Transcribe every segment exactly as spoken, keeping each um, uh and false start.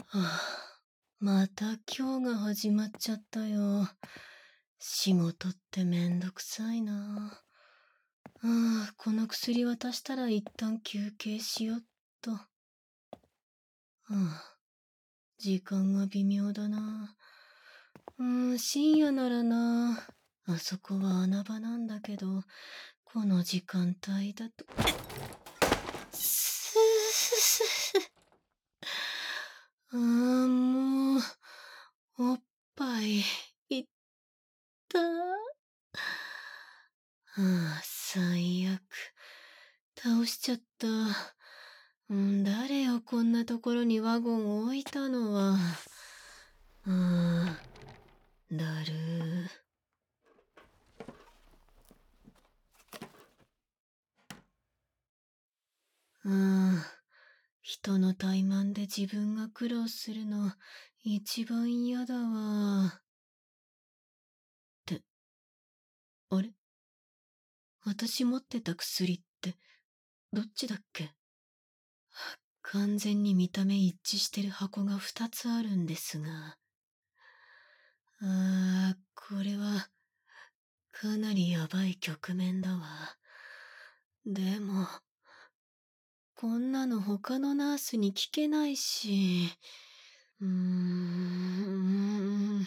はあ、また今日が始まっちゃったよ。仕事ってめんどくさいな。ああ、この薬渡したら一旦休憩しよっと。はあ、時間が微妙だな。うーん、深夜ならな。あそこは穴場なんだけど、この時間帯だと。すーああ、もう、おっぱい、いったはあ、最悪。倒しちゃった。うん、誰よ、こんなところにワゴン置いたのは。ああ、だるー。ああ、人の怠慢で自分が苦労するの、一番嫌だわ。って、あれ私持ってた薬って、どっちだっけ？完全に見た目一致してる箱が二つあるんですが。ああ、これは、かなりやばい局面だわ。でも、こんなの他のナースに聞けないし。うーん。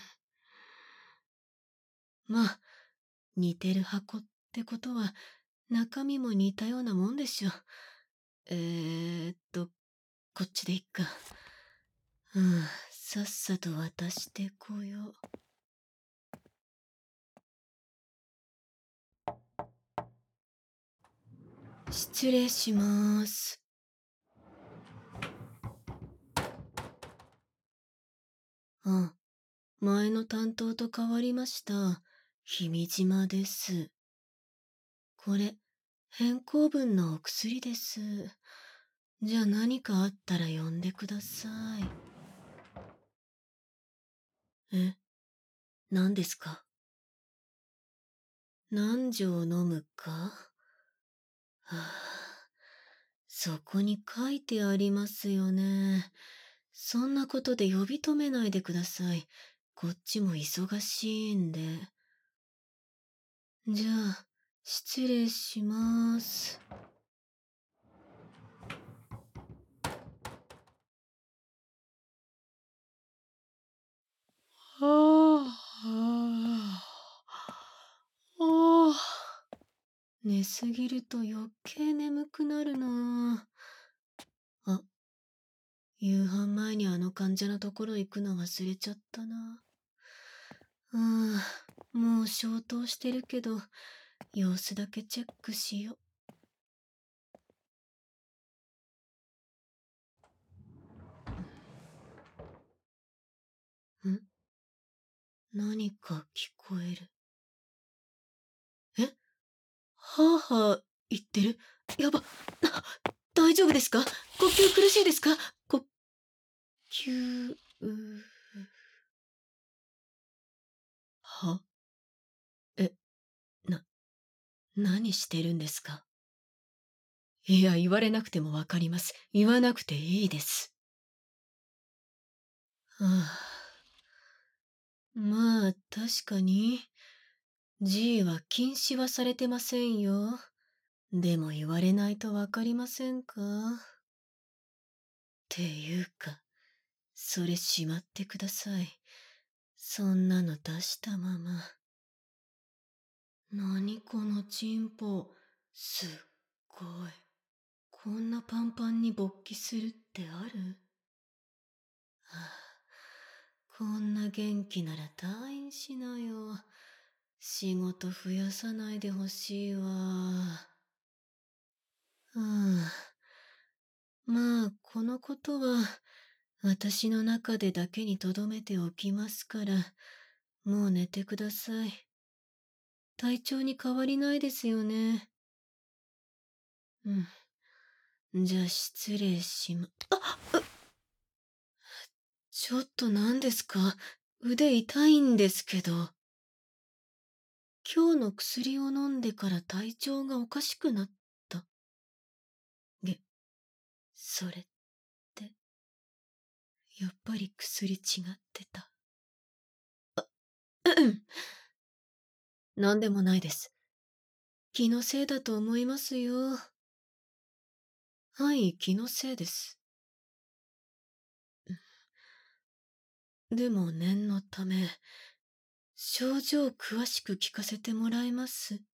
まあ、似てる箱ってことは、中身も似たようなもんでしょ。えーっと、こっちでいっか。うん、さっさと渡してこよう。失礼しまーす。あ、前の担当と変わりました。君島です。これ、変更分のお薬です。じゃあ何かあったら呼んでください。え、何ですか？何錠飲むか？はあ、そこに書いてありますよね。そんなことで呼び止めないでください。こっちも忙しいんで。じゃあ、失礼しまーす。はあ、はあ、はあ。寝すぎると余計眠くなるなあ。あ、夕飯前にあの患者のところ行くの忘れちゃったな。うん、もう消灯してるけど、様子だけチェックしよう。ん？何か聞こえる。え？はぁはぁ言ってる。やば、大丈夫ですか？呼吸苦しいですか？呼吸、うは？え、な、何してるんですか？いや、言われなくてもわかります。言わなくていいです。はあ、まあ、確かに、G は禁止はされてませんよ。でも言われないとわかりませんか？っていうか、それしまってください。そんなの出したまま。なにこのチンポ。すっごい。こんなパンパンに勃起するってある？はあ、こんな元気なら退院しなよ。仕事増やさないでほしいわ。はあ、まあ、このことは、私の中でだけに留めておきますから、もう寝てください。体調に変わりないですよね。うん。じゃあ失礼しま、あっ、ちょっと何ですか？腕痛いんですけど。今日の薬を飲んでから体調がおかしくなった。げ、それって。 やっぱり薬違ってた。なんでもないです。気のせいだと思いますよ。はい、気のせいです。でも念のため、症状を詳しく聞かせてもらえます？